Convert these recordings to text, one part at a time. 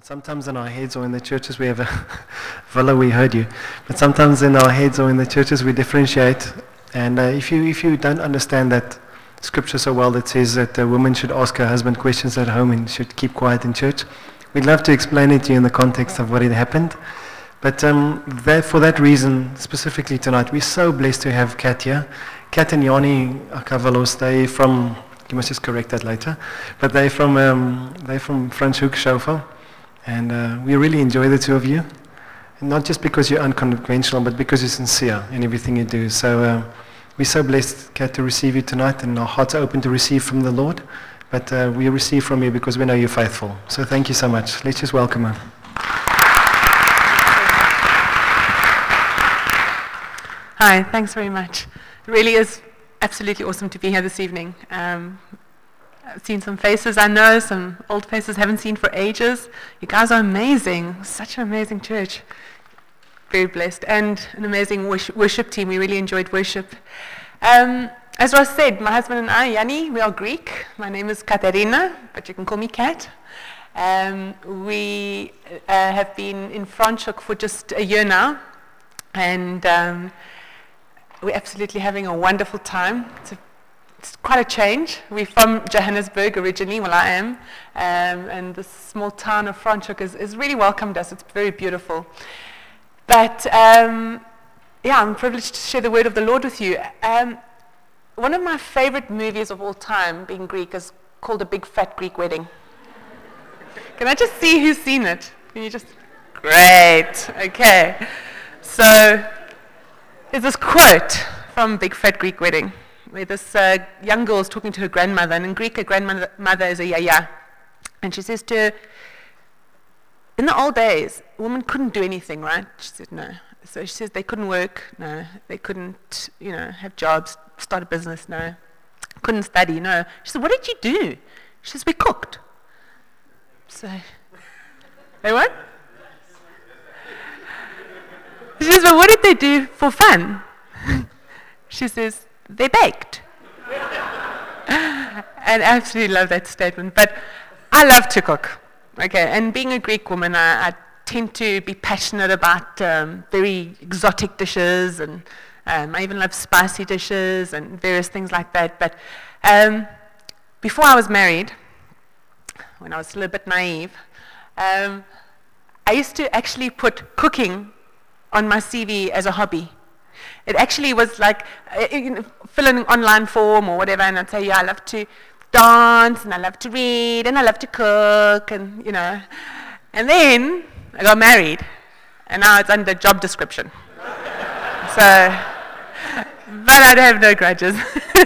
Sometimes in our heads or in the churches we have a Villa, we heard you. But sometimes in our heads or in the churches we differentiate. And if you don't understand that scripture so well that says that a woman should ask her husband questions at home and should keep quiet in church, we'd love to explain it to you in the context of what had happened. But for that reason, specifically tonight, we're so blessed to have Kat here. Kat and Yanni Akavalos, they from, you must just correct that later, but they're from Franschhoek Schofield. And we really enjoy the two of you. And not just because you're unconventional, but because you're sincere in everything you do. So we're so blessed, Kat, to receive you tonight, and our hearts are open to receive from the Lord. But we receive from you because we know you're faithful. So thank you so much. Let's just welcome her. Hi, thanks very much. It really is absolutely awesome to be here this evening. I've seen some faces I know, some old faces I haven't seen for ages. You guys are amazing. Such an amazing church. Very blessed. And an amazing worship team. We really enjoyed worship. As Ross said, my husband and I, Yanni, we are Greek. My name is Katerina, but you can call me Kat. We have been in Franschhoek for just a year now. And we're absolutely having a wonderful time. It's quite a change. We're from Johannesburg originally, well I am, and this small town of Franschhoek has really welcomed us. It's very beautiful. But yeah, I'm privileged to share the word of the Lord with you. One of my favorite movies of all time, being Greek, is called A Big Fat Greek Wedding. Can I just see who's seen it? Can you just? Great, okay. So there's this quote from Big Fat Greek Wedding, where this young girl is talking to her grandmother, and in Greek, her grandmother is a yaya. And she says to her, in the old days, women couldn't do anything, right? She said, no. So she says, they couldn't work, no. They couldn't, have jobs, start a business, no. Couldn't study, no. She said, what did you do? She says, we cooked. So, they what? She says, well, what did they do for fun? She says, they baked. And I absolutely love that statement. But I love to cook. Okay, and being a Greek woman, I tend to be passionate about very exotic dishes, and I even love spicy dishes and various things like that. But before I was married, when I was still a bit naive, I used to actually put cooking on my CV as a hobby. It actually was like fill in an online form or whatever, and I'd say, yeah, I love to dance, and I love to read, and I love to cook, and And then I got married, and now it's under job description. So, but I have no grudges.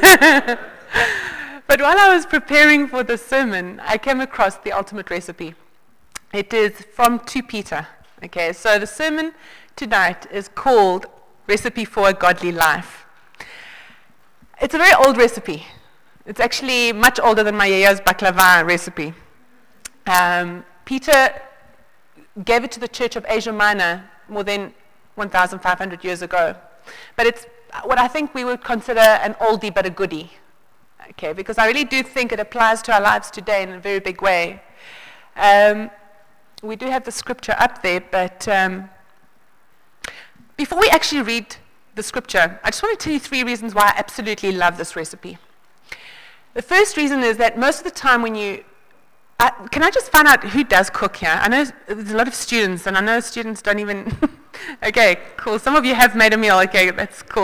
But while I was preparing for this sermon, I came across the ultimate recipe. It is from 2 Peter. Okay, so the sermon tonight is called Recipe for a Godly Life. It's a very old recipe. It's actually much older than my yaya's baklava recipe. Peter gave it to the Church of Asia Minor more than 1,500 years ago. But it's what I think we would consider an oldie but a goodie. Okay, because I really do think it applies to our lives today in a very big way. We do have the scripture up there, but before we actually read the scripture, I just want to tell you 3 reasons why I absolutely love this recipe. The first reason is that most of the time when you... can I just find out who does cook here? I know there's a lot of students, and I know students don't even... Okay, cool. Some of you have made a meal. Okay, that's cool.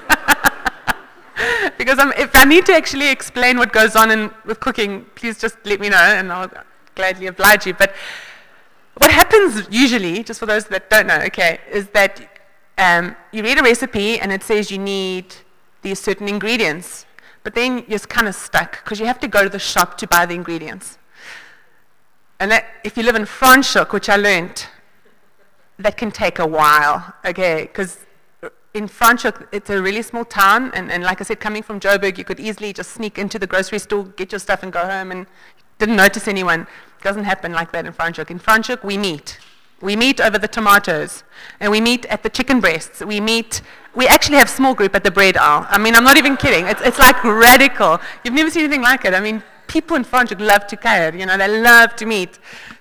Because if I need to actually explain what goes on with cooking, please just let me know, and I'll gladly oblige you. But what happens usually, just for those that don't know, okay, is that you read a recipe, and it says you need these certain ingredients. But then you're kind of stuck, because you have to go to the shop to buy the ingredients. And that, if you live in Franschhoek, which I learned, that can take a while, okay, because in Franschhoek, it's a really small town, and like I said, coming from Joburg, you could easily just sneak into the grocery store, get your stuff, and go home, and didn't notice anyone. It doesn't happen like that in Franschhoek. In Franschhoek, we meet. We meet over the tomatoes, and we meet at the chicken breasts. We actually have small group at the bread aisle. I mean, I'm not even kidding. It's like radical. You've never seen anything like it. I mean, people in Franschhoek love to kuier, they love to meet.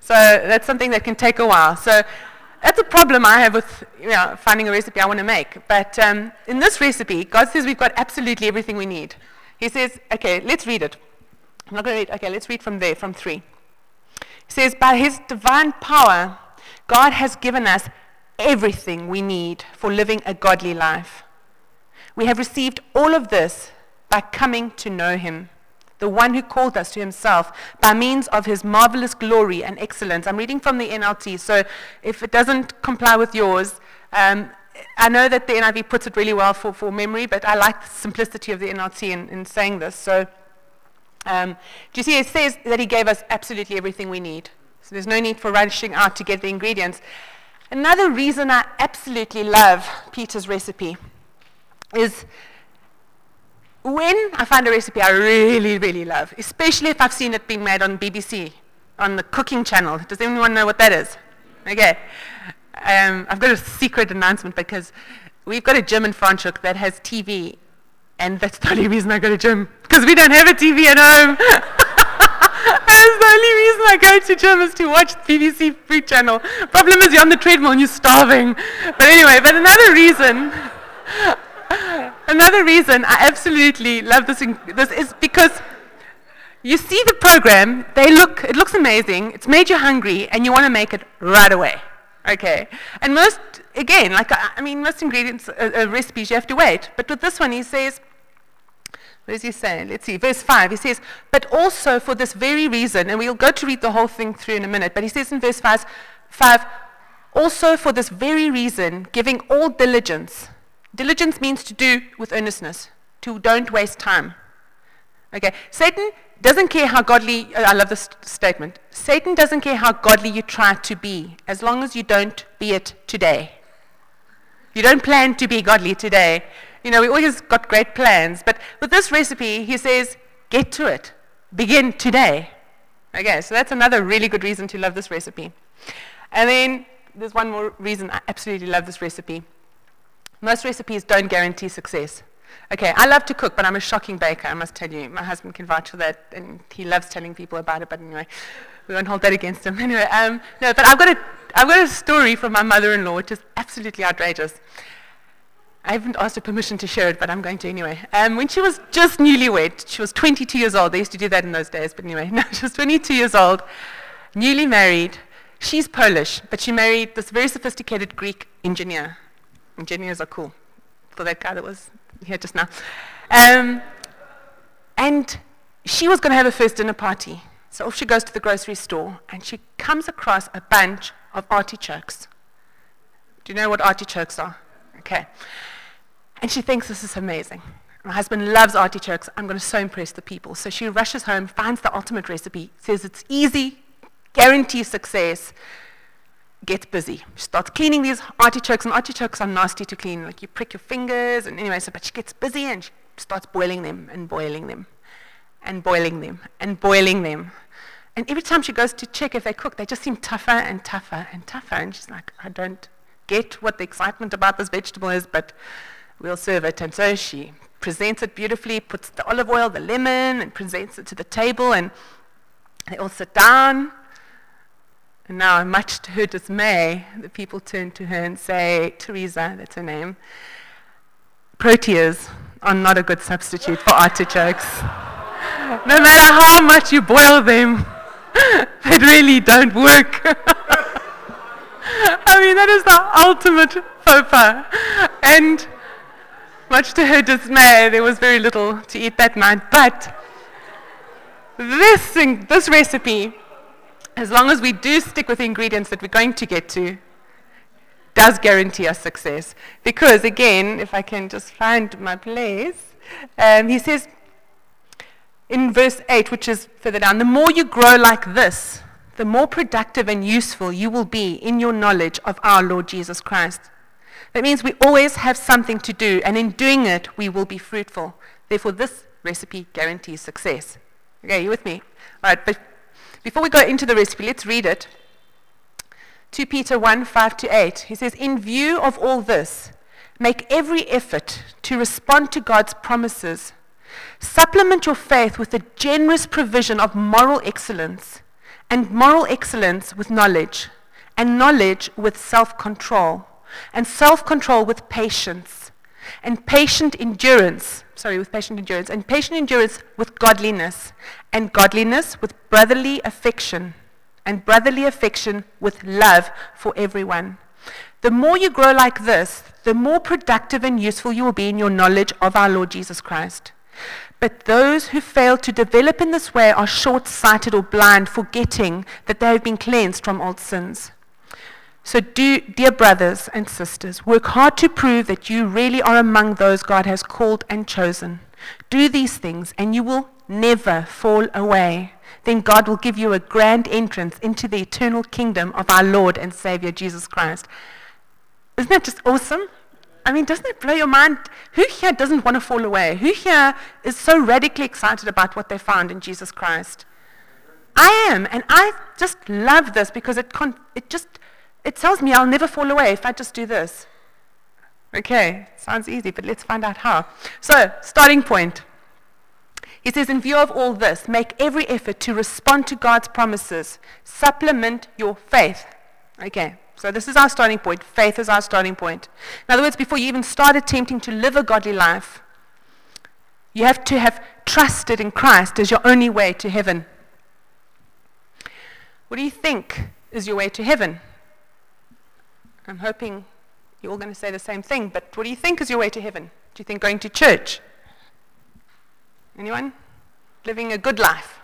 So that's something that can take a while. So that's a problem I have with finding a recipe I want to make. But in this recipe, God says we've got absolutely everything we need. He says, okay, let's read it. I'm not going to read. Okay, let's read from there, from 3. He says, by his divine power, God has given us everything we need for living a godly life. We have received all of this by coming to know him, the one who called us to himself by means of his marvelous glory and excellence. I'm reading from the NLT, so if it doesn't comply with yours, I know that the NIV puts it really well for memory, but I like the simplicity of the NLT in saying this. So do you see, it says that he gave us absolutely everything we need. So there's no need for rushing out to get the ingredients. Another reason I absolutely love Peter's recipe is when I find a recipe I really, really love, especially if I've seen it being made on BBC, on the cooking channel. Does anyone know what that is? Okay. I've got a secret announcement because we've got a gym in Franschhoek that has TV, and that's the only reason I go to gym, because we don't have a TV at home. That's the only reason I go to gym is to watch BBC Food Channel. Problem is you're on the treadmill and you're starving. But anyway, another reason I absolutely love this is because you see the program, it looks amazing, it's made you hungry, and you want to make it right away. Okay, and most ingredients, recipes, you have to wait. But with this one, he says, what does he say? Let's see, verse 5, he says, but also for this very reason, and we'll go to read the whole thing through in a minute, but he says in verse 5, also for this very reason, giving all diligence. Diligence means to do with earnestness, to don't waste time. Okay, Satan doesn't care how godly, I love this statement, Satan doesn't care how godly you try to be, as long as you don't be it today. You don't plan to be godly today. We always got great plans, but with this recipe, he says, get to it. Begin today. Okay, so that's another really good reason to love this recipe. And then there's one more reason I absolutely love this recipe. Most recipes don't guarantee success. Okay, I love to cook, but I'm a shocking baker, I must tell you. My husband can vouch for that, and he loves telling people about it, but anyway, we won't hold that against him. Anyway, no, but I've got a story from my mother-in-law, which is absolutely outrageous. I haven't asked her permission to share it, but I'm going to anyway. When she was just newlywed, she was 22 years old. They used to do that in those days, but anyway, no, she was 22 years old, newly married. She's Polish, but she married this very sophisticated Greek engineer. Engineers are cool, for that guy that was here just now. And she was going to have a first dinner party. So off she goes to the grocery store, and she comes across a bunch of artichokes. Do you know what artichokes are? Okay. And she thinks this is amazing. My husband loves artichokes. I'm going to so impress the people. So she rushes home, finds the ultimate recipe, says it's easy, guarantees success, gets busy. She starts cleaning these artichokes, and artichokes are nasty to clean. Like you prick your fingers, and anyway, but she gets busy and she starts boiling them and boiling them and boiling them and boiling them. And every time she goes to check if they cook, they just seem tougher and tougher and tougher. And she's like, I don't get what the excitement about this vegetable is, but we'll serve it. And so she presents it beautifully, puts the olive oil, the lemon, and presents it to the table, and they all sit down. And now, much to her dismay, the people turn to her and say, Teresa, that's her name, proteas are not a good substitute for artichokes. No matter how much you boil them, they really don't work. I mean, that is the ultimate faux pas. And much to her dismay, there was very little to eat that night. But this recipe, as long as we do stick with the ingredients that we're going to get to, does guarantee us success. Because again, if I can just find my place, he says in verse 8, which is further down, the more you grow like this, the more productive and useful you will be in your knowledge of our Lord Jesus Christ. That means we always have something to do, and in doing it, we will be fruitful. Therefore, this recipe guarantees success. Okay, you with me? All right, but before we go into the recipe, let's read it. 2 Peter 1, 5-8. He says, in view of all this, make every effort to respond to God's promises. Supplement your faith with a generous provision of moral excellence, and moral excellence with knowledge, and knowledge with self-control, and self-control with patience, and patient endurance with godliness, and godliness with brotherly affection, and brotherly affection with love for everyone. The more you grow like this, the more productive and useful you will be in your knowledge of our Lord Jesus Christ. But those who fail to develop in this way are short-sighted or blind, forgetting that they have been cleansed from old sins. So dear brothers and sisters, work hard to prove that you really are among those God has called and chosen. Do these things, and you will never fall away. Then God will give you a grand entrance into the eternal kingdom of our Lord and Savior Jesus Christ. Isn't that just awesome? I mean, doesn't it blow your mind? Who here doesn't want to fall away? Who here is so radically excited about what they found in Jesus Christ? I am, and I just love this because it tells me I'll never fall away if I just do this. Okay, sounds easy, but let's find out how. So, starting point. He says, in view of all this, make every effort to respond to God's promises. Supplement your faith. Okay, so this is our starting point. Faith is our starting point. In other words, before you even start attempting to live a godly life, you have to have trusted in Christ as your only way to heaven. What do you think is your way to heaven? I'm hoping you're all going to say the same thing, but what do you think is your way to heaven? Do you think going to church? Anyone? Living a good life?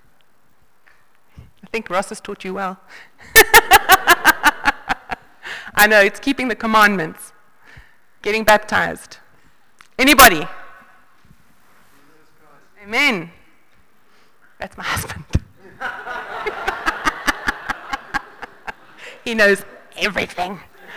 I think Ross has taught you well. I know, it's keeping the commandments. Getting baptized. Anybody? Amen. That's my husband. He knows everything.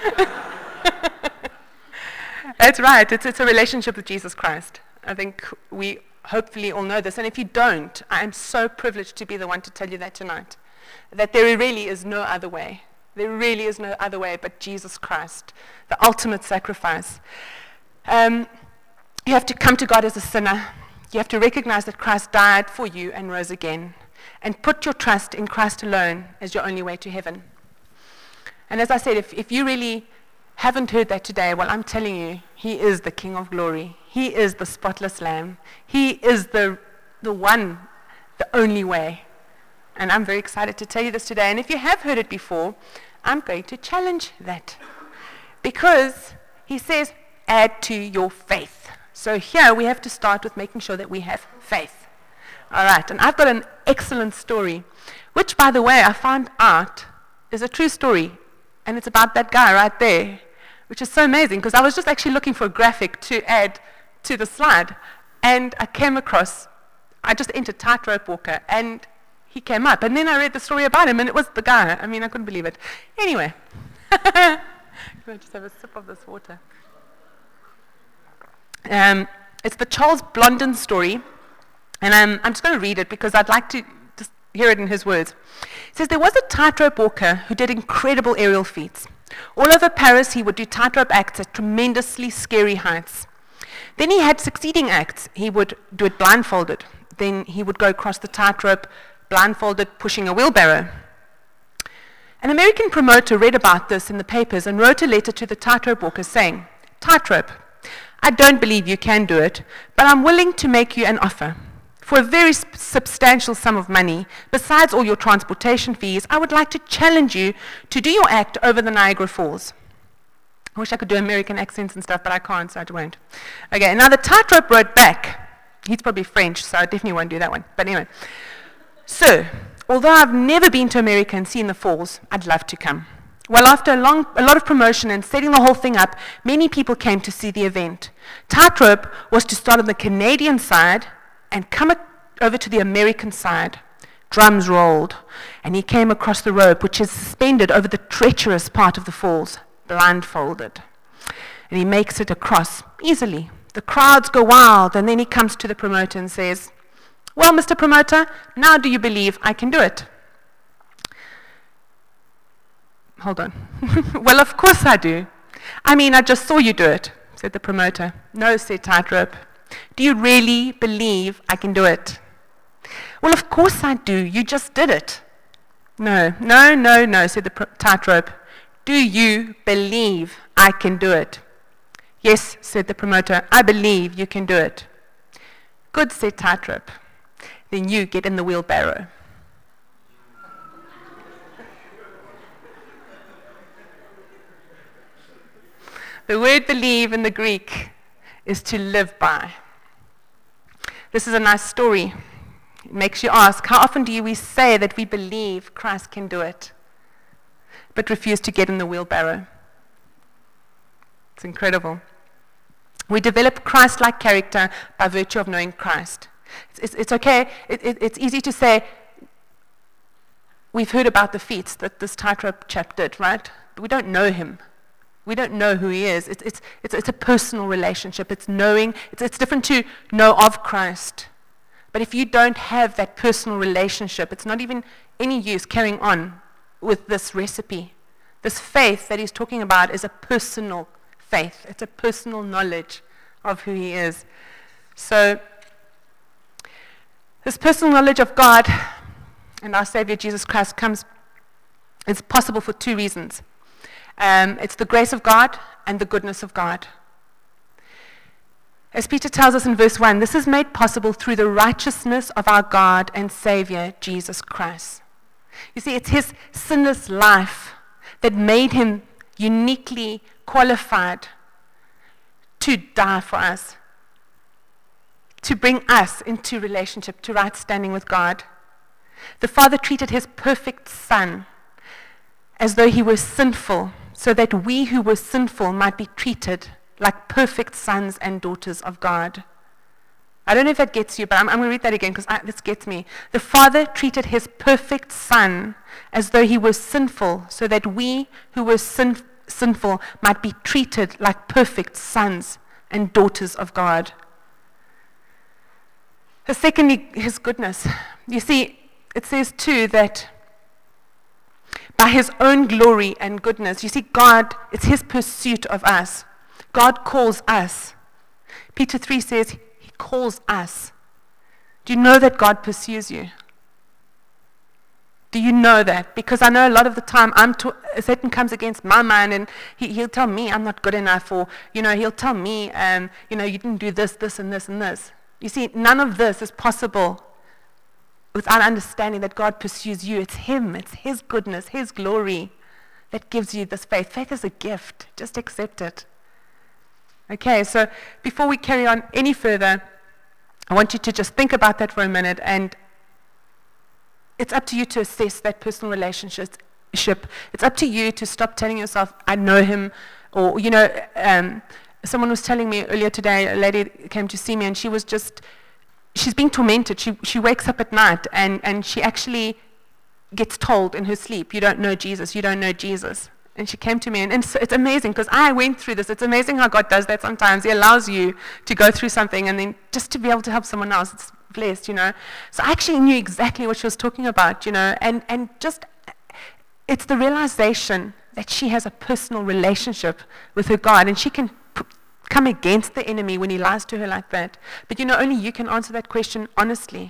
That's right. It's a relationship with Jesus Christ. I think we hopefully all know this. And if you don't, I am so privileged to be the one to tell you that tonight. That there really is no other way. There really is no other way but Jesus Christ, the ultimate sacrifice. You have to come to God as a sinner. You have to recognize that Christ died for you and rose again. And put your trust in Christ alone as your only way to heaven. And as I said, if you really haven't heard that today, well, I'm telling you, He is the King of glory. He is the spotless Lamb. He is the one, the only way. And I'm very excited to tell you this today. And if you have heard it before, I'm going to challenge that. Because He says, add to your faith. So here we have to start with making sure that we have faith. All right, and I've got an excellent story, which, by the way, I found out is a true story. And it's about that guy right there, which is so amazing, because I was just actually looking for a graphic to add to the slide. And I came across, I just entered tightrope walker, and he came up. And then I read the story about him, and it was the guy. I mean, I couldn't believe it. Anyway, can I just have a sip of this water? It's the Charles Blondin story. And I'm just going to read it because I'd like to just hear it in his words. It says, there was a tightrope walker who did incredible aerial feats. All over Paris, he would do tightrope acts at tremendously scary heights. Then he had succeeding acts. He would do it blindfolded. Then he would go across the tightrope blindfolded, pushing a wheelbarrow. An American promoter read about this in the papers and wrote a letter to the tightrope walker saying, tightrope, I don't believe you can do it, but I'm willing to make you an offer. For a very substantial sum of money, besides all your transportation fees, I would like to challenge you to do your act over the Niagara Falls. I wish I could do American accents and stuff, but I can't, so I won't. Okay, now the tightrope wrote back. He's probably French, so I definitely won't do that one. But anyway. So, although I've never been to America and seen the falls, I'd love to come. Well, after a lot of promotion and setting the whole thing up, many people came to see the event. Tightrope was to start on the Canadian side and come over to the American side. Drums rolled, and he came across the rope, which is suspended over the treacherous part of the falls, blindfolded. And he makes it across easily. The crowds go wild, and then he comes to the promoter and says, well, Mr. Promoter, now do you believe I can do it? Hold on. Well, of course I do. I mean, I just saw you do it, said the promoter. No, said Tightrope. Do you really believe I can do it? Well, of course I do. You just did it. No, no, no, no, said the tightrope. Do you believe I can do it? Yes, said the promoter, I believe you can do it. Good, said tightrope. Then you get in the wheelbarrow. The word believe in the Greek is to live by. This is a nice story. It makes you ask, how often do we say that we believe Christ can do it, but refuse to get in the wheelbarrow? It's incredible. We develop Christ-like character by virtue of knowing Christ. It's okay. It's easy to say, we've heard about the feats that this tightrope chap did, right? But we don't know him. We don't know who he is. It's a personal relationship. It's knowing. It's different to know of Christ. But if you don't have that personal relationship, it's not even any use carrying on with this recipe. This faith that he's talking about is a personal faith. It's a personal knowledge of who he is. So this personal knowledge of God and our Savior Jesus Christ is possible for two reasons. It's the grace of God and the goodness of God. As Peter tells us in verse 1, this is made possible through the righteousness of our God and Savior, Jesus Christ. You see, it's his sinless life that made him uniquely qualified to die for us, to bring us into relationship, to right standing with God. The Father treated his perfect Son as though he was sinful, so that we who were sinful might be treated like perfect sons and daughters of God. I don't know if that gets you, but I'm going to read that again because this gets me. The Father treated his perfect Son as though he was sinful, so that we who were sinful might be treated like perfect sons and daughters of God. Secondly, his goodness. You see, it says too that by his own glory and goodness, you see, God, it's his pursuit of us. God calls us. Peter 3 says he calls us. Do you know that God pursues you? Do you know that? Because I know a lot of the time Satan comes against my mind and he'll tell me I'm not good enough, or he'll tell me you didn't do this, this, and this, and this. You see, none of this is possible without understanding that God pursues you. It's him, it's his goodness, his glory that gives you this faith. Faith is a gift. Just accept it. Okay, so before we carry on any further, I want you to just think about that for a minute, and it's up to you to assess that personal relationship. It's up to you to stop telling yourself, I know him, or, someone was telling me earlier today, a lady came to see me, and she's being tormented. She wakes up at night, and she actually gets told in her sleep, you don't know Jesus, you don't know Jesus. And she came to me, and it's amazing, because I went through this. It's amazing how God does that sometimes. He allows you to go through something, and then just to be able to help someone else, it's blessed, So I actually knew exactly what she was talking about, and just, it's the realization that she has a personal relationship with her God, and she can come against the enemy when he lies to her like that. But only you can answer that question honestly.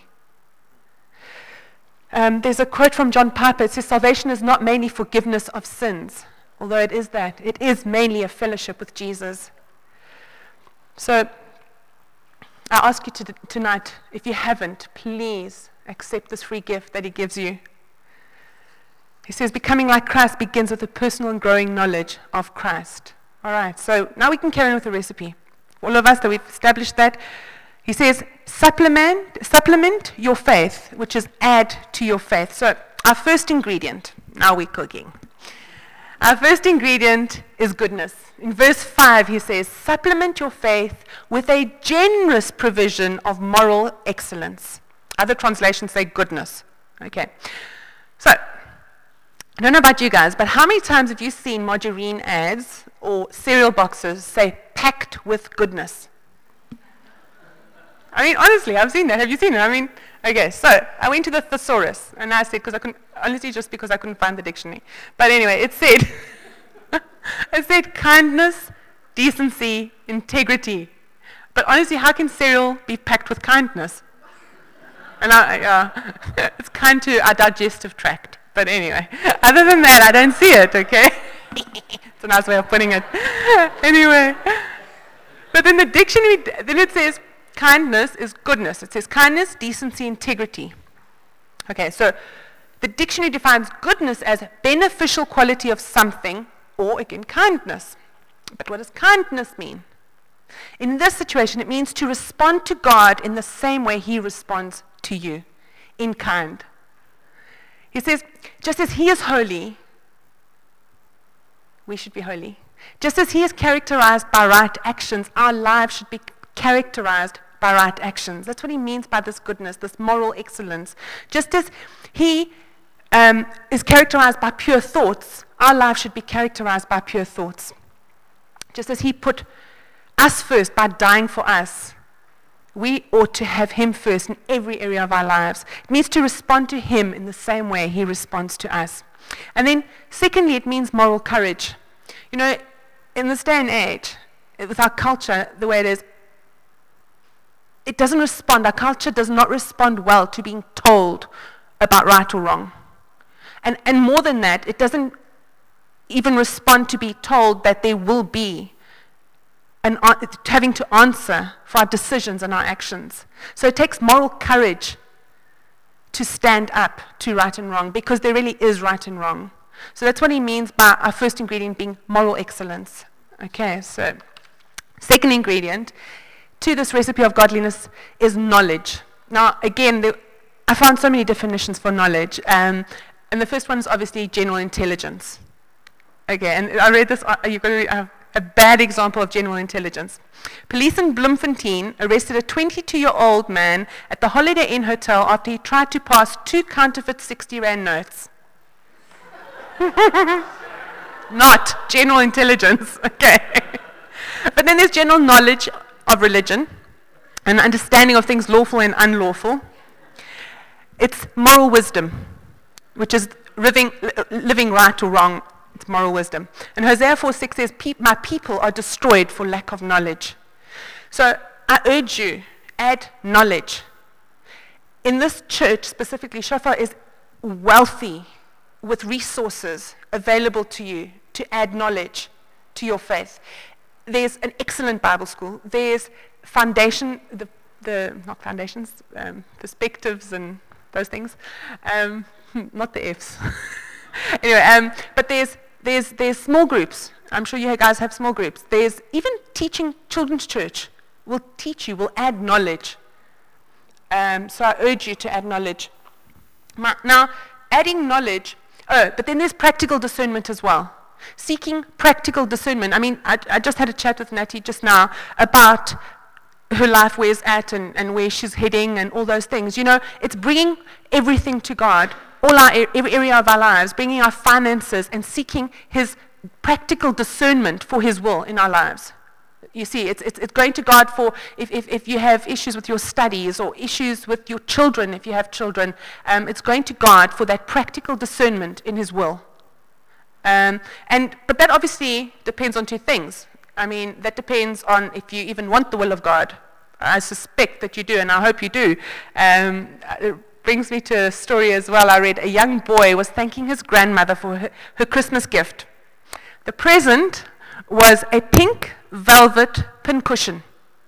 There's a quote from John Piper. It says, salvation is not mainly forgiveness of sins, although it is that. It is mainly a fellowship with Jesus. So I ask you tonight, if you haven't, please accept this free gift that he gives you. He says, becoming like Christ begins with a personal and growing knowledge of Christ. All right, so now we can carry on with the recipe. All of us that we've established that. He says, supplement your faith, which is add to your faith. So our first ingredient, now we're cooking. Our first ingredient is goodness. In verse 5, he says, supplement your faith with a generous provision of moral excellence. Other translations say goodness. Okay. So, I don't know about you guys, but how many times have you seen margarine ads or cereal boxes say packed with goodness? I mean, honestly, I've seen that. Have you seen it? Okay, so I went to the thesaurus, and I said, honestly, just because I couldn't find the dictionary. But anyway, it said kindness, decency, integrity. But honestly, how can cereal be packed with kindness? And it's kind to our digestive tract. But anyway, other than that, I don't see it, okay? It's a nice way of putting it. Anyway. But in the dictionary, then it says kindness is goodness. It says kindness, decency, integrity. Okay, so the dictionary defines goodness as beneficial quality of something, or again, kindness. But what does kindness mean? In this situation, it means to respond to God in the same way He responds to you, in kind. He says, just as He is holy, we should be holy. Just as He is characterized by right actions, our lives should be characterized by right actions. That's what He means by this goodness, this moral excellence. Just as He is characterized by pure thoughts, our life should be characterized by pure thoughts. Just as He put us first by dying for us, we ought to have Him first in every area of our lives. It means to respond to Him in the same way He responds to us. And then, secondly, it means moral courage. You know, in this day and age, with our culture the way it is, it doesn't respond, our culture does not respond well to being told about right or wrong. And more than that, it doesn't even respond to be told that there will be having to answer for our decisions and our actions. So it takes moral courage to stand up to right and wrong, because there really is right and wrong. So that's what he means by our first ingredient being moral excellence. Okay, so second ingredient to this recipe of godliness is knowledge. Now, again, I found so many definitions for knowledge, and the first one is obviously general intelligence. Okay, and I read this, you've got to a bad example of general intelligence. Police in Bloemfontein arrested a 22-year-old man at the Holiday Inn Hotel after he tried to pass 2 counterfeit 60 Rand notes. Not general intelligence, okay. But then there's general knowledge of religion, and understanding of things lawful and unlawful. It's moral wisdom, which is living right or wrong. It's moral wisdom. And Hosea 4:6 says, my people are destroyed for lack of knowledge. So I urge you, add knowledge. In this church specifically, Shofar is wealthy with resources available to you to add knowledge to your faith. There's an excellent Bible school. There's foundation, not foundations, perspectives and those things. Not the F's. Anyway, but there's small groups. I'm sure you guys have small groups. There's even teaching children's church will teach you, will add knowledge. So I urge you to add knowledge. Now, adding knowledge, but then there's practical discernment as well. Seeking practical discernment. I mean, I just had a chat with Natty just now about her life, where it's at and where she's heading and all those things. You know, it's bringing everything to God, every area of our lives, bringing our finances and seeking His practical discernment for His will in our lives. You see, it's going to God for if you have issues with your studies or issues with your children, if you have children, it's going to God for that practical discernment in His will. But that obviously depends on 2 things. I mean, that depends on if you even want the will of God. I suspect that you do, and I hope you do. It brings me to a story as well. I read a young boy was thanking his grandmother for her Christmas gift. The present was a pink velvet pincushion.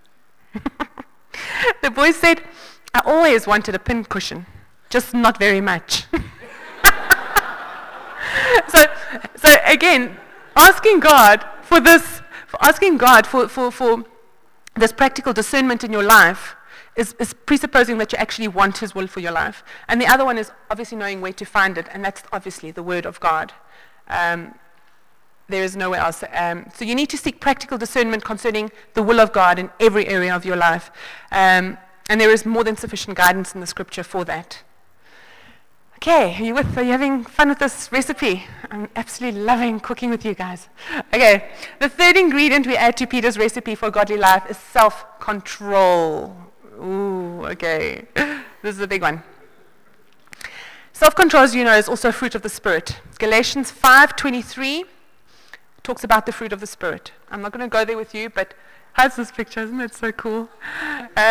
The boy said, I always wanted a pincushion, just not very much. So again, asking God for this, for this practical discernment in your life is presupposing that you actually want His will for your life. And the other one is obviously knowing where to find it, and that's obviously the Word of God. There is nowhere else. So you need to seek practical discernment concerning the will of God in every area of your life. And there is more than sufficient guidance in the Scripture for that. Okay, are you having fun with this recipe? I'm absolutely loving cooking with you guys. Okay, the third ingredient we add to Peter's recipe for godly life is self-control. Ooh, okay. This is a big one. Self-control, as you know, is also a fruit of the Spirit. Galatians 5:23 talks about the fruit of the Spirit. I'm not going to go there with you, but how's this picture? Isn't it so cool?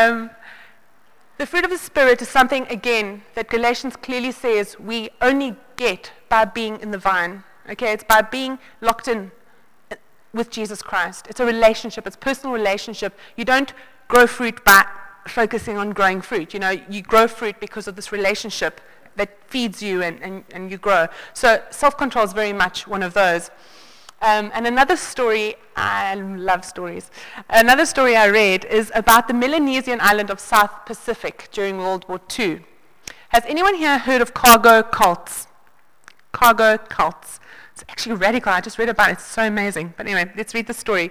The fruit of the Spirit is something, again, that Galatians clearly says we only get by being in the vine. Okay, it's by being locked in with Jesus Christ. It's a relationship. It's a personal relationship. You don't grow fruit by focusing on growing fruit. You know, you grow fruit because of this relationship that feeds you and you grow. So self-control is very much one of those. And another story, I love stories. Another story I read is about the Melanesian island of South Pacific during World War II. Has anyone here heard of cargo cults? Cargo cults. It's actually radical. I just read about it. It's so amazing. But anyway, let's read the story.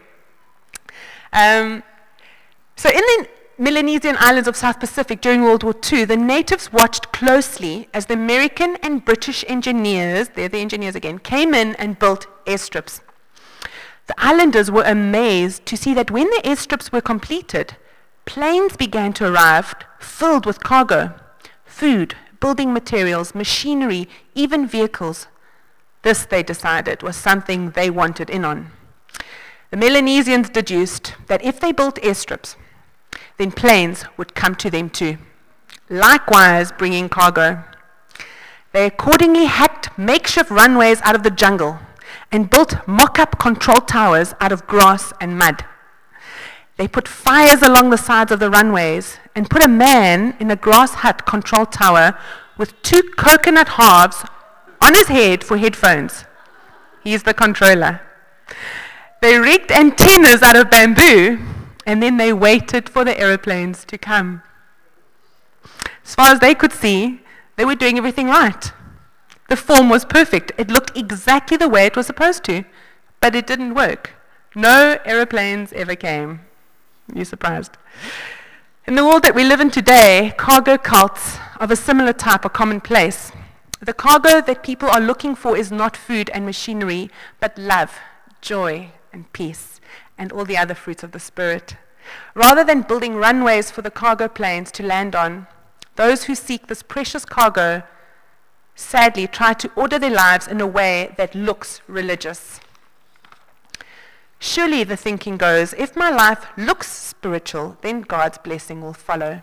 So in the Melanesian islands of South Pacific during World War II, the natives watched closely as the American and British engineers, they're the engineers again, came in and built airstrips. The islanders were amazed to see that when the airstrips were completed, planes began to arrive filled with cargo, food, building materials, machinery, even vehicles. This, they decided, was something they wanted in on. The Melanesians deduced that if they built airstrips, then planes would come to them too, likewise bringing cargo. They accordingly hacked makeshift runways out of the jungle and built mock-up control towers out of grass and mud. They put fires along the sides of the runways and put a man in a grass hut control tower with 2 coconut halves on his head for headphones. He's the controller. They rigged antennas out of bamboo, and then they waited for the aeroplanes to come. As far as they could see, they were doing everything right. The form was perfect. It looked exactly the way it was supposed to, but it didn't work. No aeroplanes ever came. You're surprised. In the world that we live in today, cargo cults of a similar type are commonplace. The cargo that people are looking for is not food and machinery, but love, joy, and peace, and all the other fruits of the Spirit. Rather than building runways for the cargo planes to land on, those who seek this precious cargo sadly try to order their lives in a way that looks religious. Surely, the thinking goes, if my life looks spiritual, then God's blessing will follow.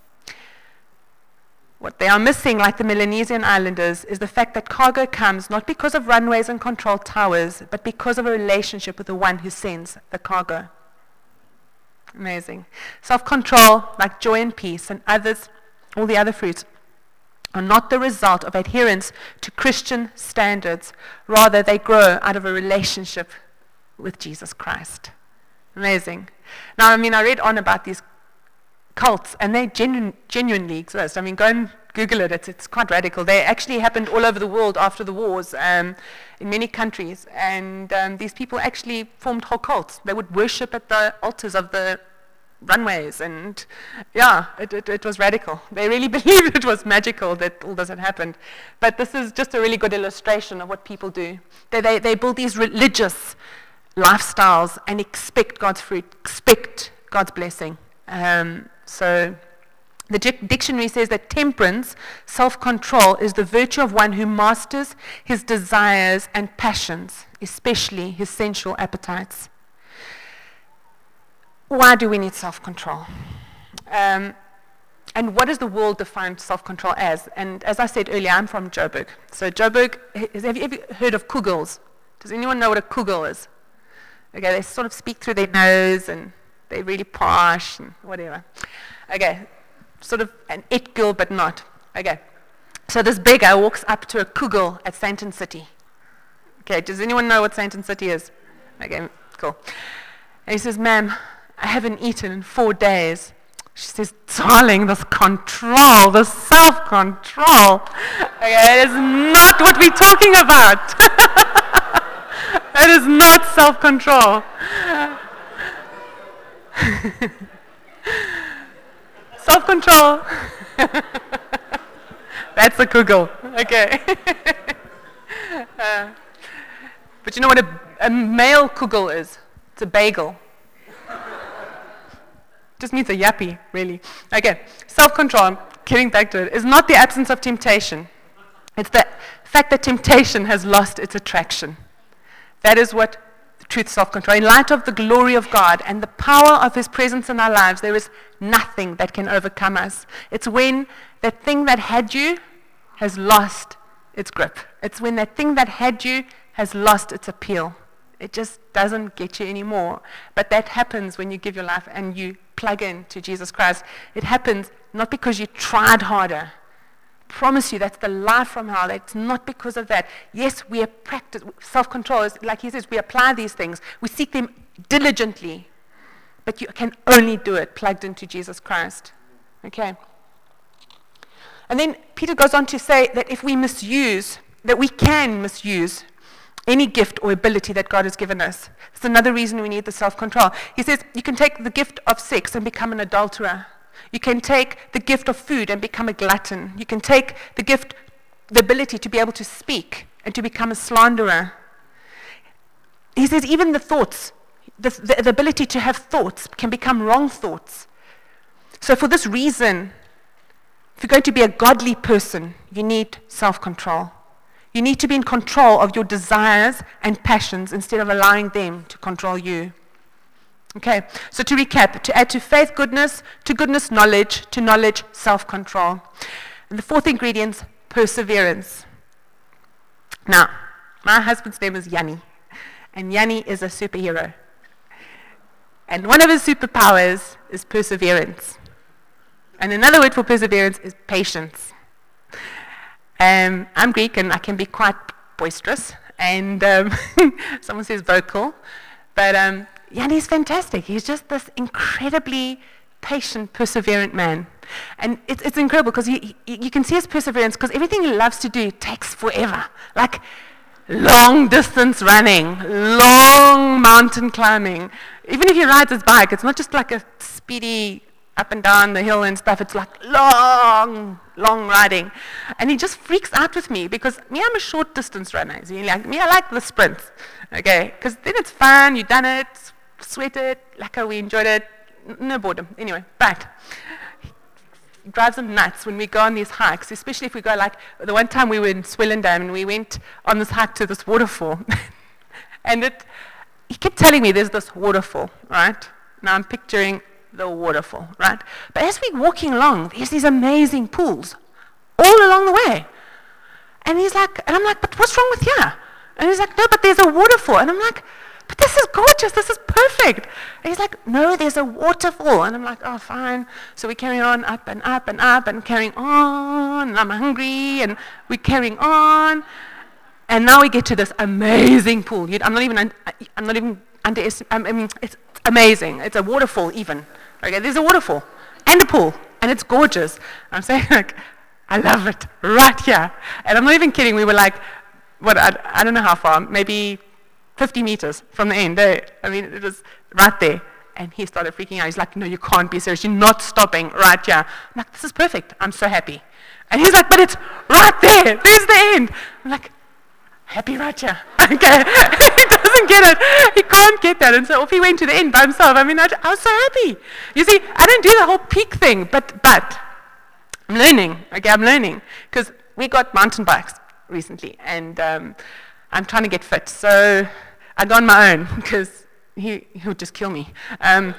What they are missing, like the Melanesian islanders, is the fact that cargo comes not because of runways and control towers, but because of a relationship with the one who sends the cargo. Amazing. Self-control, like joy and peace and others, all the other fruits, are not the result of adherence to Christian standards. Rather, they grow out of a relationship with Jesus Christ. Amazing. Now, I mean, I read on about these cults, and they genuinely exist. I mean, go and Google it. It's quite radical. They actually happened all over the world after the wars, in many countries. And these people actually formed whole cults. They would worship at the altars of the runways, and yeah, it was radical. They really believed it was magical that all this had happened. But this is just a really good illustration of what people do. They build these religious lifestyles and expect God's fruit, expect God's blessing. So the dictionary says that temperance, self-control, is the virtue of one who masters his desires and passions, especially his sensual appetites. Why do we need self-control? And what does the world define self-control as? And as I said earlier, I'm from Joburg. So Joburg, have you ever heard of Kugels? Does anyone know what a Kugel is? Okay, they sort of speak through their nose, and they're really posh and whatever. Okay, sort of an it girl, but not. Okay, so this beggar walks up to a Kugel at Sandton City. Okay, does anyone know what Sandton City is? Okay, cool. And he says, "Ma'am, I haven't eaten in 4 days." She says, "Darling, this control, this self-control, okay, it is not what we're talking about." It is not self-control. Self-control. That's a Kugel. Okay. But you know what a male Kugel is? It's a bagel. Just means a yuppie, really. Okay. Self-control, getting back to it, is not the absence of temptation. It's the fact that temptation has lost its attraction. That is what the truth self-control. In light of the glory of God and the power of His presence in our lives, there is nothing that can overcome us. It's when that thing that had you has lost its grip. It's when that thing that had you has lost its appeal. It just doesn't get you anymore. But that happens when you give your life and you plug in to Jesus Christ. It happens not because you tried harder. I promise you, that's the life from hell. It's not because of that. Yes, we have practiced self-control. Is, like he says, we apply these things. We seek them diligently. But you can only do it plugged into Jesus Christ. Okay? And then Peter goes on to say that if we misuse, that we can misuse any gift or ability that God has given us. It's another reason we need the self-control. He says you can take the gift of sex and become an adulterer. You can take the gift of food and become a glutton. You can take the ability to be able to speak and to become a slanderer. He says even the thoughts, the ability to have thoughts can become wrong thoughts. So for this reason, if you're going to be a godly person, you need self-control. You need to be in control of your desires and passions instead of allowing them to control you. Okay, so to recap, to add to faith, goodness, to goodness, knowledge, to knowledge, self-control. And the fourth ingredient, perseverance. Now, my husband's name is Yanni, and Yanni is a superhero. And one of his superpowers is perseverance. And another word for perseverance is patience. I'm Greek and I can be quite boisterous, and someone says vocal, but Yanni's fantastic. He's just this incredibly patient, perseverant man. And it's incredible because you can see his perseverance because everything he loves to do takes forever. Like long distance running, long mountain climbing. Even if he rides his bike, it's not just like a speedy up and down the hill and stuff. It's like long riding. And he just freaks out with me because I'm a short distance runner. So like me, I like the sprints. Okay, because then it's fun, you've done it, sweated, like we enjoyed it, no boredom. Anyway, but it drives him nuts when we go on these hikes, especially if we go like, the one time we were in Swellendam and we went on this hike to this waterfall. And he kept telling me there's this waterfall, right? Now I'm picturing the waterfall, right? But as we're walking along, there's these amazing pools all along the way. And he's like, and I'm like, but what's wrong with here? And he's like, no, but there's a waterfall. And I'm like, but this is gorgeous, this is perfect. And he's like, no, there's a waterfall. And I'm like, oh, fine. So we carry on up and up and up and carrying on, and I'm hungry, and we're carrying on. And now we get to this amazing pool. I'm not even underestimating, I mean, it's amazing. It's a waterfall even. Okay, there's a waterfall and a pool, and it's gorgeous. I'm saying, like, I love it right here. And I'm not even kidding. We were like, I don't know how far, maybe 50 meters from the end. I mean, it was right there. And he started freaking out. He's like, no, you can't be serious. You're not stopping right here. I'm like, this is perfect. I'm so happy. And he's like, but it's right there. There's the end. I'm like, happy right here. Okay. He doesn't get it. He can't get that. And so off he went to the end by himself. I mean, I was so happy. You see, I don't do the whole peak thing, but I'm learning. Okay, I'm learning. Because we got mountain bikes recently, and I'm trying to get fit. So I go on my own, because he would just kill me. And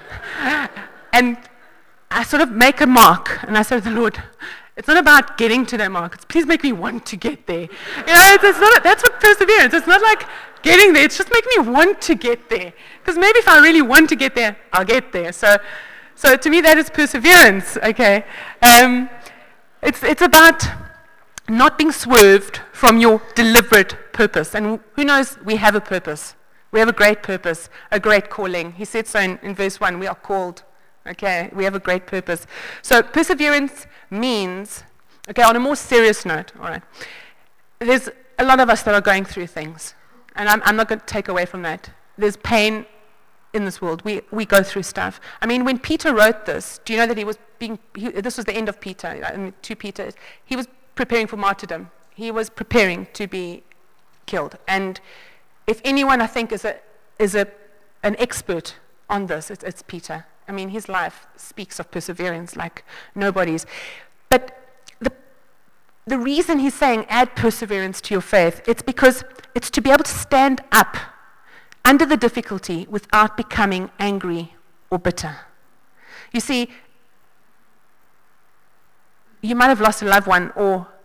I sort of make a mark, and I say to the Lord, it's not about getting to that mark. It's please make me want to get there. You know, that's what perseverance. It's not like getting there. It's just make me want to get there. Because maybe if I really want to get there, I'll get there. So to me, that is perseverance. Okay, it's about not being swerved from your deliberate purpose. And who knows? We have a purpose. We have a great purpose, a great calling. He said so in verse 1. We are called. Okay, we have a great purpose. So perseverance means, okay, on a more serious note, all right, there's a lot of us that are going through things, and I'm not going to take away from that. There's pain in this world. We go through stuff. I mean, when Peter wrote this, do you know that this was the end of Peter, 2 Peter, he was preparing for martyrdom. He was preparing to be killed. And if anyone, I think, is an expert on this, it's Peter. I mean, his life speaks of perseverance like nobody's. But the reason he's saying add perseverance to your faith, it's because it's to be able to stand up under the difficulty without becoming angry or bitter. You see, you might have lost a loved one, or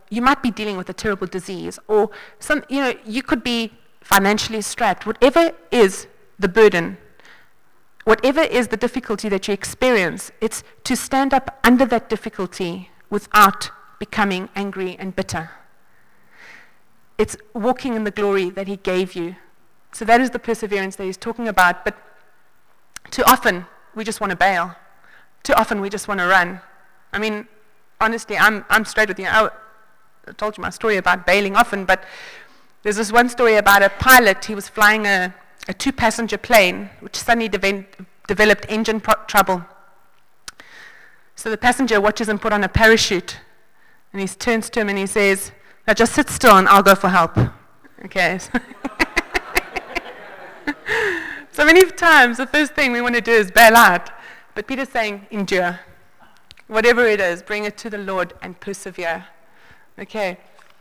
you might be dealing with a terrible disease, or you could be financially strapped. Whatever is the burden, whatever is the difficulty that you experience, it's to stand up under that difficulty without becoming angry and bitter. It's walking in the glory that he gave you. So that is the perseverance that he's talking about. But too often, we just want to bail. Too often, we just want to run. I mean, honestly, I'm straight with you. I told you my story about bailing often, but there's this one story about a pilot. He was flying a 2-passenger plane, which suddenly developed engine trouble. So the passenger watches him put on a parachute, and he turns to him and he says, "Now just sit still and I'll go for help." Okay. So many times the first thing we want to do is bail out. But Peter's saying, endure. Whatever it is, bring it to the Lord and persevere. Okay.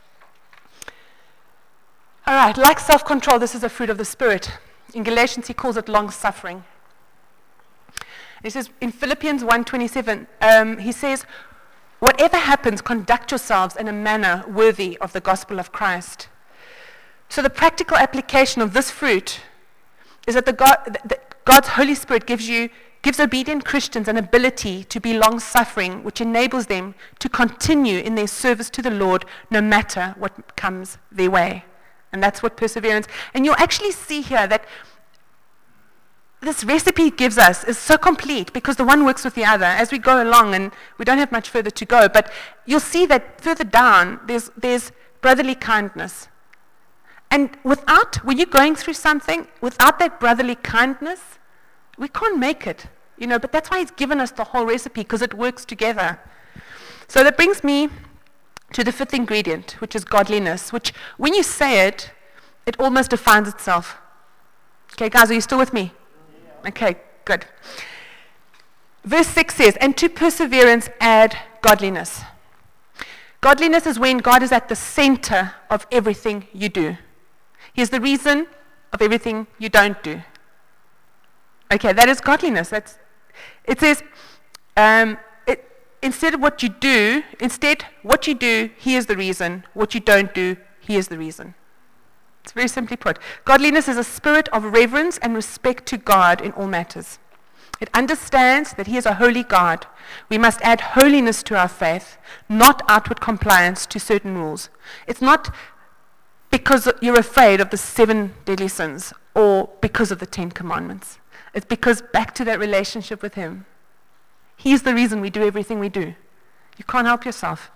All right, like self-control, this is a fruit of the Spirit. In Galatians, he calls it long-suffering. He says, in Philippians 1:27, he says, whatever happens, conduct yourselves in a manner worthy of the gospel of Christ. So the practical application of this fruit is that God's Holy Spirit gives obedient Christians an ability to be long-suffering, which enables them to continue in their service to the Lord no matter what comes their way. And that's what perseverance. And you'll actually see here that this recipe it gives us is so complete because the one works with the other as we go along, and we don't have much further to go. But you'll see that further down, there's brotherly kindness. And when you're going through something, without that brotherly kindness, we can't make it, but that's why he's given us the whole recipe, because it works together. So that brings me to the 5th ingredient, which is godliness, which when you say it, it almost defines itself. Okay, guys, are you still with me? Okay, good. Verse 6 says, and to perseverance add godliness. Godliness is when God is at the center of everything you do. He is the reason of everything you don't do. Okay, that is godliness. It says, instead what you do, he is the reason. What you don't do, he is the reason. It's very simply put. Godliness is a spirit of reverence and respect to God in all matters. It understands that he is a holy God. We must add holiness to our faith, not outward compliance to certain rules. It's not because you're afraid of the 7 deadly sins or because of the 10 commandments. It's because back to that relationship with him. He's the reason we do everything we do. You can't help yourself.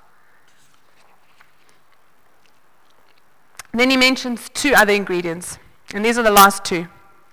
And then he mentions 2 other ingredients, and these are the last 2.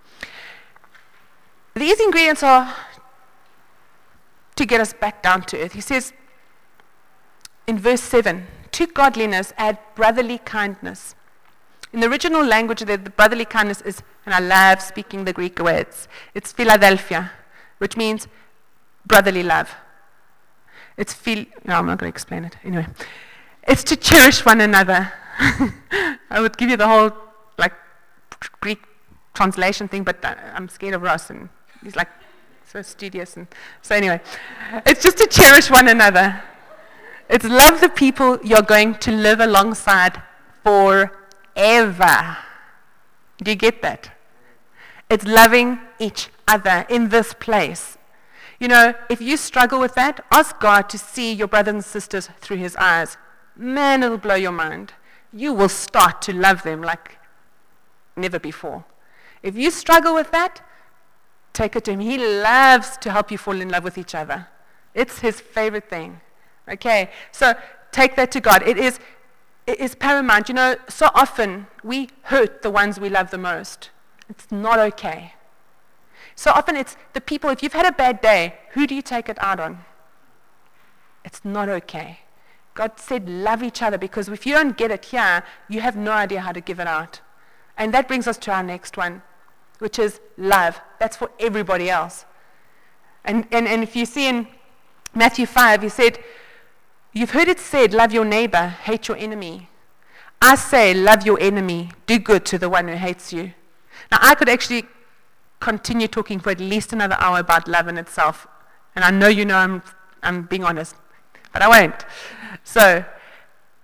These ingredients are to get us back down to earth. He says in verse 7, to godliness add brotherly kindness. In the original language, the brotherly kindness is, and I love speaking the Greek words, it's Philadelphia, which means brotherly love. I'm not going to explain it. Anyway, it's to cherish one another. I would give you the whole Greek translation thing, but I'm scared of Ross, and he's so studious. And so anyway, it's just to cherish one another. It's love the people you're going to live alongside forever. Do you get that? It's loving each other in this place. If you struggle with that, ask God to see your brothers and sisters through his eyes. Man, it'll blow your mind. You will start to love them like never before. If you struggle with that, take it to him. He loves to help you fall in love with each other. It's his favorite thing. Okay, so take that to God. It is paramount. So often we hurt the ones we love the most. It's not okay. So often it's the people, if you've had a bad day, who do you take it out on? It's not okay. God said love each other, because if you don't get it here, you have no idea how to give it out. And that brings us to our next one, which is love. That's for everybody else. And if you see in Matthew 5, he said, you've heard it said, love your neighbor, hate your enemy. I say, love your enemy, do good to the one who hates you. Now, I could actually continue talking for at least another hour about love in itself. And I know I'm being honest, but I won't. So,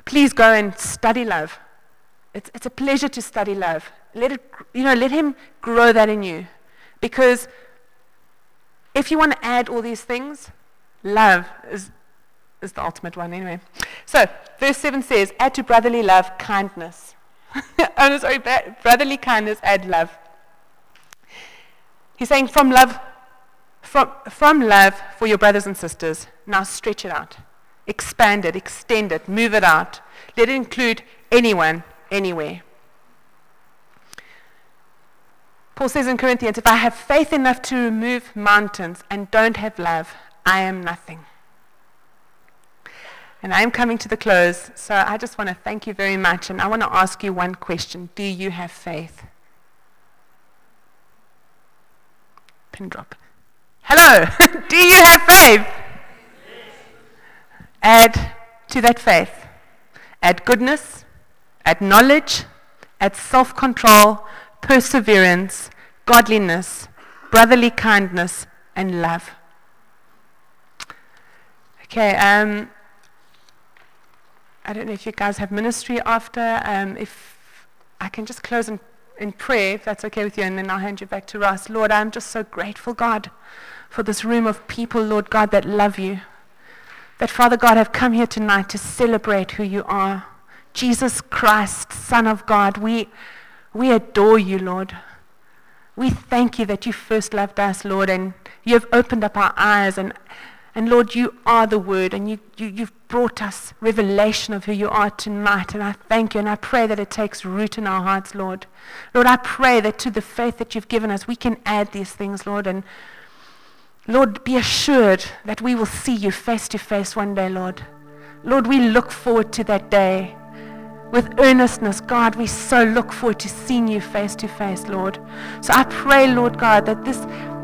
please go and study love. It's a pleasure to study love. Let him grow that in you. Because if you want to add all these things, love is the ultimate one anyway. So, verse 7 says, add to brotherly love kindness. Brotherly kindness, add love. He's saying from love for your brothers and sisters, now stretch it out. Expand it, extend it, move it out. Let it include anyone, anywhere. Paul says in Corinthians, if I have faith enough to remove mountains and don't have love, I am nothing. And I am coming to the close, so I just want to thank you very much, and I want to ask you one question. Do you have faith? Pin drop. Hello! Do you have faith? Yes. Add to that faith. Add goodness, add knowledge, add self-control, perseverance, godliness, brotherly kindness, and love. Okay, I don't know if you guys have ministry after. If I can just close in prayer, if that's okay with you, and then I'll hand you back to Ross. Lord, I'm just so grateful, God, for this room of people, Lord God, that love you. That, Father God, have come here tonight to celebrate who you are. Jesus Christ, Son of God, we adore you, Lord. We thank you that you first loved us, Lord, and you have opened up our eyes, and Lord, you are the Word, and you've brought us revelation of who you are tonight, and I thank you, and I pray that it takes root in our hearts, Lord. Lord, I pray that to the faith that you've given us, we can add these things, Lord, and Lord, be assured that we will see you face to face one day, Lord. Lord, we look forward to that day. With earnestness, God, we so look forward to seeing you face to face, Lord. So I pray, Lord God, that this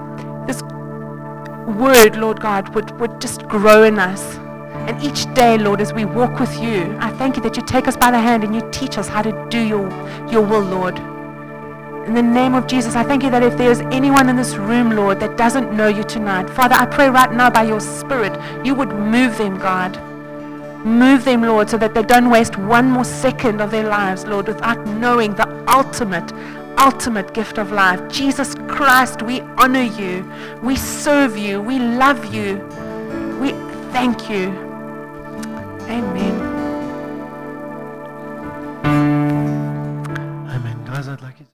word, Lord God, would just grow in us. And each day, Lord, as we walk with you, I thank you that you take us by the hand and you teach us how to do your will, Lord. In the name of Jesus, I thank you that if there's anyone in this room, Lord, that doesn't know you tonight, Father, I pray right now by your Spirit, you would move them, God. Move them, Lord, so that they don't waste one more second of their lives, Lord, without knowing the ultimate gift of life. Jesus Christ, we honor you. We serve you. We love you. We thank you. Amen.